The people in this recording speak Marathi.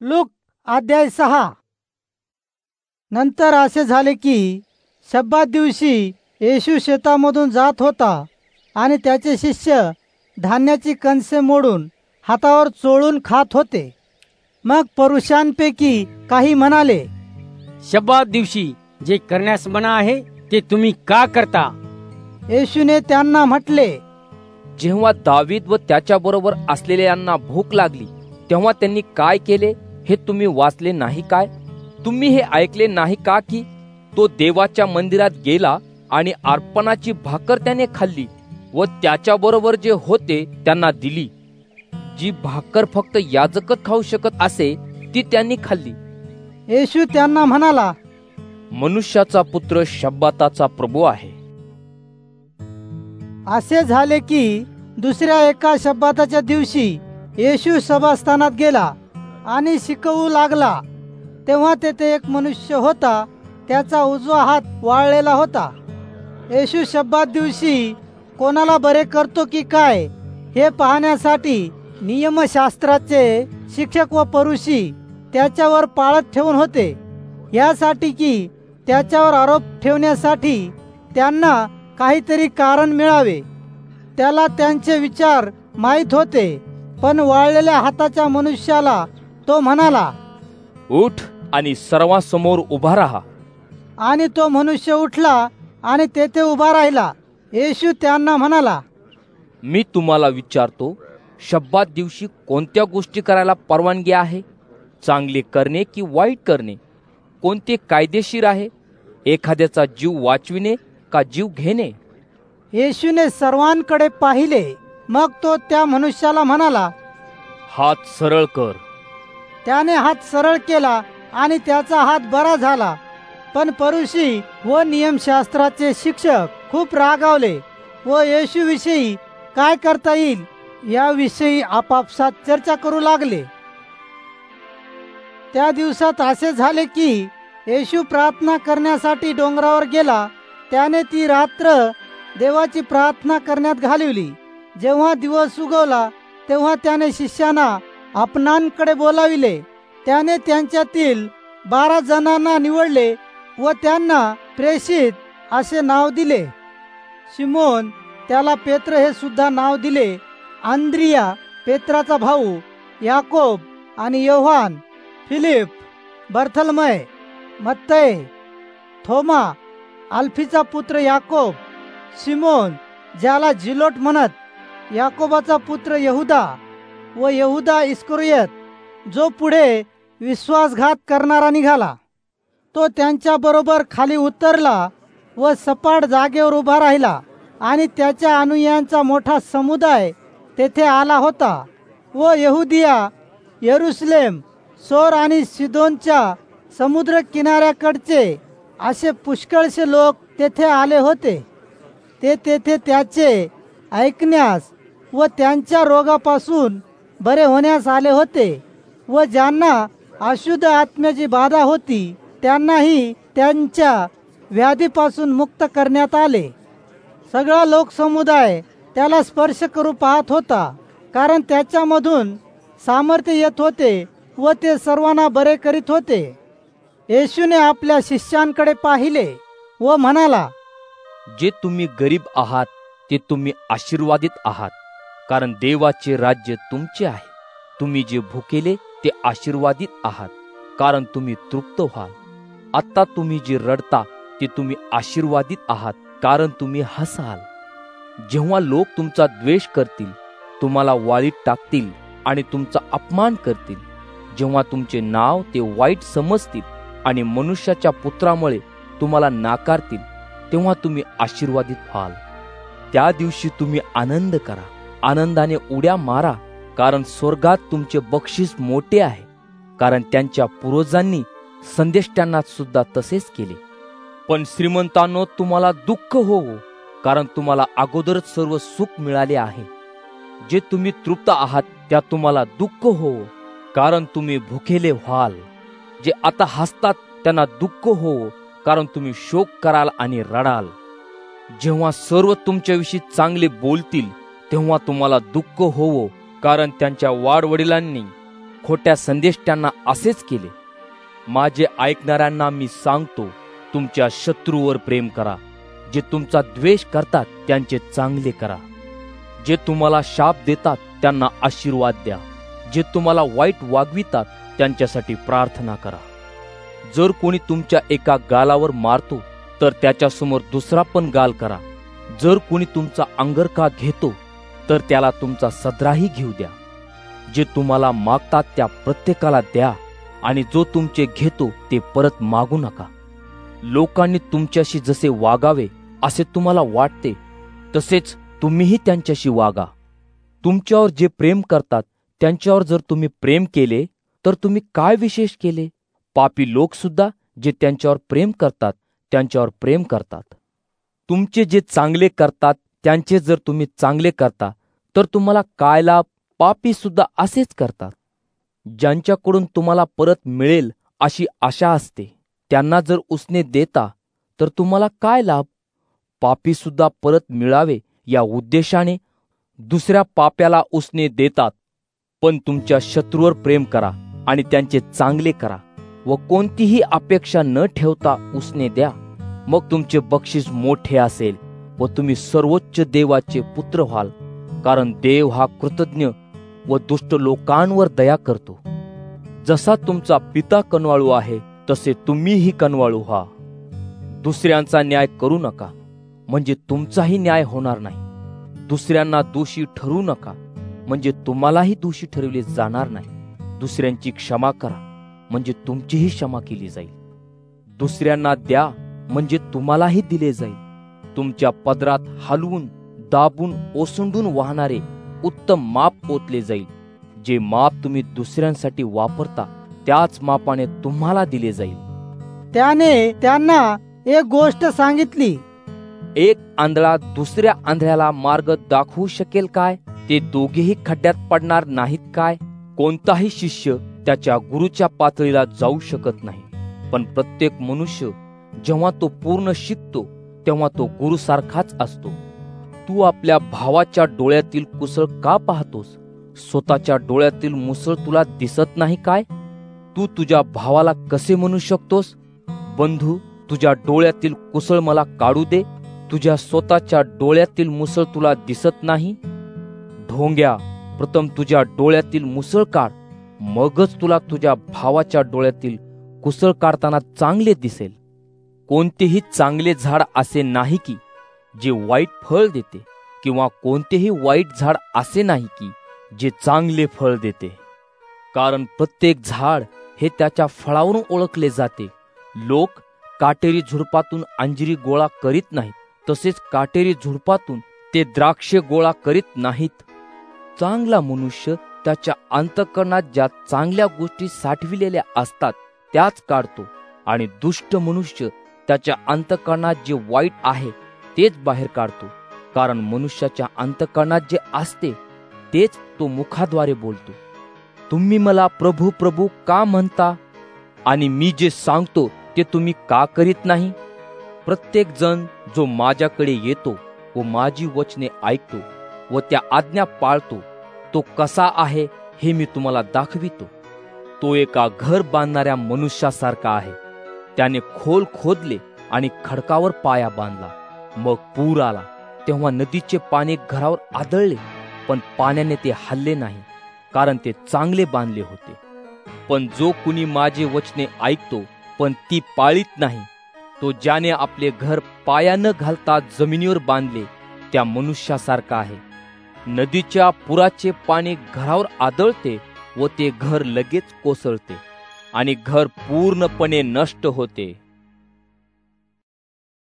लूक अध्याय 6. नंतर असे झाले की शब्बात दिवशी येशू शेतामधून जात होता आणि त्याचे शिष्य धान्याची कणसे मोडून हातावर चोळून खात होते. मग पुरुषांपैकी काही म्हणाले, शब्बात दिवशी जे करण्यास मना आहे ते तुम्ही का करता? येशूने त्यांना म्हटले, जेव्हा दावीद व त्याच्याबरोबर असलेल्यांना भूक लागली तेव्हा त्यांनी काय केले हे तुम्ही वाचले नाही काय? तुम्ही हे ऐकले नाही का की तो देवाच्या मंदिरात गेला आणि अर्पणाची भाकर त्याने खाल्ली व त्याच्याबरोबर जे होते त्यांना दिली. जी भाकर फक्त याजकच खाऊ शकत असे ती त्यांनी खाल्ली. येशू त्यांना म्हणाला, मनुष्याचा पुत्र शब्बाताचा प्रभू आहे. असे झाले की दुसऱ्या एका शब्बाताच्या दिवशी येशू सभास्थानात गेला आणि शिकवू लागला. तेव्हा तेथे एक मनुष्य होता, त्याचा उजवा हात वाळलेला होता. येशू शब्बात दिवशी कोणाला बरे करतो की काय हे पाहण्यासाठी नियमशास्त्राचे शिक्षक व फरीसी त्याच्यावर पाळत ठेवून होते, यासाठी की त्याच्यावर आरोप ठेवण्यासाठी त्यांना काहीतरी कारण मिळावे. त्याला त्यांचे विचार माहीत होते. पण वाळलेल्या हाताच्या मनुष्याला तो म्हणाला, उठ आणि सर्वांसमोर उभा राहा. आणि तो मनुष्य उठला आणि तेथे उभा राहिला. येशू त्यांना म्हणाला, मी तुम्हाला विचारतो, शब्बात दिवशी कोणत्या गोष्टी करायला परवानगी आहे? चांगले करणे की वाईट करणे? कोणते कायदेशीर आहे? एखाद्याचा जीव वाचविणे का जीव घेणे? येशूने सर्वांकडे पाहिले. मग तो त्या मनुष्याला म्हणाला, हात सरळ कर. त्याने हात सरळ केला आणि त्याचा हात बरा झाला. पण फरीसी व नियमशास्त्राचे शिक्षक खूप रागावले व येशूविषयी काय करता येईल याविषयी आपापसात चर्चा करू लागले. त्या दिवसात असे झाले की येशू प्रार्थना करण्यासाठी डोंगरावर गेला. त्याने ती रात्र देवाची प्रार्थना करण्यात घालवली. जेव्हा दिवस उगवला तेव्हा त्याने शिष्यांना आपणांकडे बोलाविले. त्याने त्यांच्यातील 12 जणांना निवडले व त्यांना प्रेषित असे नाव दिले. शिमोन, त्याला पेत्र हे सुद्धा नाव दिले, आंद्रिया पेत्राचा भाऊ, याकोब आणि योहान, फिलिप, बर्थलमय, मत्तय, थोमा, अल्फीचा पुत्र याकोब, शिमोन ज्याला जिलोट म्हणत, याकोबाचा पुत्र यहुदा व यहुदा इस्करियोत, जो पुढे विश्वासघात करणारा निघाला. तो त्यांच्या बरोबर खाली उतरला व सपाट जागेवर उभा राहिला आणि त्याच्या अनुयायांचा मोठा समुदाय तेथे आला होता. व यहुदिया, यरुशलेम, सोर आणि सिदोनच्या समुद्र किनाऱ्याकडचे असे पुष्कळसे लोक तेथे आले होते. ते तेथे त्याचे ऐकण्यास व त्यांच्या रोगापासून बरे होण्यास आले होते. व ज्यांना अशुद्ध आत्म्याची बाधा होती त्यांनाही त्यांच्या व्याधीपासून मुक्त करण्यात आले. सगळा लोकसमुदाय त्याला स्पर्श करू पाहत होता, कारण त्याच्यामधून सामर्थ्य येत होते व ते सर्वांना बरे करीत होते. येशूने आपल्या शिष्यांकडे पाहिले व म्हणाला, जे तुम्ही गरीब आहात ते तुम्ही आशीर्वादित आहात, कारण देवाचे राज्य तुमचे आहे. तुम्ही जे भुकेले ते आशीर्वादित आहात, कारण तुम्ही तृप्त व्हाल. आता तुम्ही जे रडता ते तुम्ही आशीर्वादित आहात, कारण तुम्ही हसाल. जेव्हा लोक तुमचा द्वेष करतील, तुम्हाला वाळीत टाकतील आणि तुमचा अपमान करतील, जेव्हा तुमचे नाव ते वाईट समजतील आणि मनुष्याच्या पुत्रामुळे तुम्हाला नाकारतील, तेव्हा तुम्ही आशीर्वादित व्हाल. त्या दिवशी तुम्ही आनंद करा, आनंदाने उड्या मारा, कारण स्वर्गात तुमचे बक्षीस मोठे आहे. कारण त्यांच्या पूर्वजांनी संदेष्ट्यांना सुद्धा तसेच केले. पण श्रीमंतांनो, तुम्हाला दुःख होवो, कारण तुम्हाला अगोदरच सर्व सुख मिळाले आहे. जे तुम्ही तृप्त आहात त्या तुम्हाला दुःख होवो, कारण तुम्ही भुकेले व्हाल. जे आता हसतात त्यांना दुःख होवो, कारण तुम्ही शोक कराल आणि रडाल. जेव्हा सर्व तुमच्याविषयी चांगले बोलतील तेव्हा तुम्हाला दुःख होवो, कारण त्यांच्या वाडवडिलांनी खोट्या संदेष्ट्यांना असेच केले. माझे ऐकणाऱ्यांना मी सांगतो, तुमच्या शत्रूवर प्रेम करा. जे तुमचा द्वेष करतात त्यांचे चांगले करा. जे तुम्हाला शाप देतात त्यांना आशीर्वाद द्या. जे तुम्हाला वाईट वागवितात त्यांच्यासाठी प्रार्थना करा. जर कोणी तुमच्या एका गालावर मारतो तर त्याच्यासमोर दुसरा पण गाल करा. जर कोणी तुमचा अंगरखा घेतो तर त्याला तुमचा सदराही घेऊ द्या. जे तुम्हाला मागतात त्या प्रत्येकाला द्या आणि जो तुमचे घेतो ते परत मागू नका. लोकांनी तुमच्याशी जसे वागावे असे तुम्हाला वाटते तसेच तुम्हीही त्यांच्याशी वागा. तुमच्यावर जे प्रेम करतात त्यांच्यावर जर तुम्ही प्रेम केले तर तुम्ही काय विशेष केले? पापी लोक सुद्धा जे त्यांच्यावर प्रेम करतात त्यांच्यावर प्रेम करतात. तुमचे जे चांगले करतात त्यांचे जर तुम्ही चांगले करता तर तुम्हाला काय लाभ? पापी सुद्धा असेच करतात. ज्यांच्याकडून तुम्हाला परत मिळेल अशी आशा असते त्यांना जर उसने देता तर तुम्हाला काय लाभ? पापी सुद्धा परत मिळावे या उद्देशाने दुसऱ्या पाप्याला उसने देतात. पण तुमच्या शत्रूवर प्रेम करा आणि त्यांचे चांगले करा व कोणतीही अपेक्षा न ठेवता उसने द्या. मग तुमचे बक्षीस मोठे असेल व तुम्ही सर्वोच्च देवाचे पुत्र व्हाल. कारण देव हा कृतज्ञ व दुष्ट लोकांवर दया करतो. जसा तुमचा पिता कनवाळू आहे तसे तुम्हीही कनवाळू व्हा. दुसऱ्यांचा न्याय करू नका म्हणजे तुमचाही न्याय होणार नाही. दुसऱ्यांना दोषी ठरवू नका म्हणजे तुम्हालाही दोषी ठरवले जाणार नाही. दुसऱ्यांची क्षमा करा म्हणजे तुमचीही क्षमा केली जाईल. दुसऱ्यांना द्या म्हणजे तुम्हालाही दिले जाईल. तुमच्या पदरात हलवून दाबून ओसंडून वाहणारे उत्तम माप ओतले जाईल. जे माप तुम्ही दुसऱ्यांसाठी वापरता त्याच मापाने तुम्हाला दिले जाईल. त्याने त्यांना एक गोष्ट सांगितली. एक आंधळा दुसऱ्या आंधळ्याला मार्ग दाखवू शकेल काय? ते दोघेही खड्ड्यात पडणार नाहीत काय? कोणताही शिष्य त्याच्या गुरुच्या पातळीला जाऊ शकत नाही. पण प्रत्येक मनुष्य जेव्हा तो पूर्ण शिकतो तेव्हा तो गुरुसारखाच असतो. तू आपल्या भावाच्या डोळ्यातील कुसळ का पाहतोस? स्वतःच्या डोळ्यातील मुसळ तुला दिसत नाही काय? तू तुझ्या भावाला कसे म्हणू शकतोस, बंधू तुझ्या डोळ्यातील कुसळ मला काढू दे? तुझ्या स्वतःच्या डोळ्यातील मुसळ तुला दिसत नाही? ढोंग्या, प्रथम तुझ्या डोळ्यातील मुसळ काढ, मगच तुला तुझ्या भावाच्या डोळ्यातील कुसळ काढताना चांगले दिसेल. कोणतेही चांगले झाड असे नाही की जे वाईट फळ देते, किंवा कोणतेही वाईट झाड असे नाही की जे चांगले फळ देते. कारण प्रत्येक झाड हे त्याच्या फळावरून ओळखले जाते. लोक काटेरी झुडपातून अंजिरी गोळा करीत नाहीत, तसेच काटेरी झुडपातून ते द्राक्षे गोळा करीत नाहीत. चांगला मनुष्य त्याच्या अंतःकरणात ज्या चांगल्या गोष्टी साठविलेल्या असतात त्याच काढतो, आणि दुष्ट मनुष्य त्याच्या अंतःकरणात जे वाईट आहे तेच बाहेर काढतो. कारण मनुष्याच्या अंतःकरणात जे असते तेच तो मुखाद्वारे बोलतो. तुम्ही मला प्रभू प्रभू का म्हणता आणि मी जे सांगतो ते तुम्ही का करीत नाही? प्रत्येक जण जो माझ्याकडे येतो व माझी वचने ऐकतो व त्या आज्ञा पाळतो तो कसा आहे हे मी तुम्हाला दाखवितो. तो एका घर बांधणाऱ्या मनुष्यासारखा आहे. त्याने खोल खोदले आणि खडकावर पाया बांधला. मग पूर आला तेव्हा नदीचे पाणी घरावर आदळले, पण पाण्याने ते हलले नाही, कारण ते चांगले बांधले होते. पण जो कुणी माझे वचने ऐकतो पण ती पाळीत नाही, तो ज्याने आपले घर पाया न घालता जमिनीवर बांधले त्या मनुष्यासारखा आहे. नदीच्या पुराचे पाणी घरावर आदळते व ते घर लगेच कोसळते आणि घर पूर्णपणे नष्ट होते.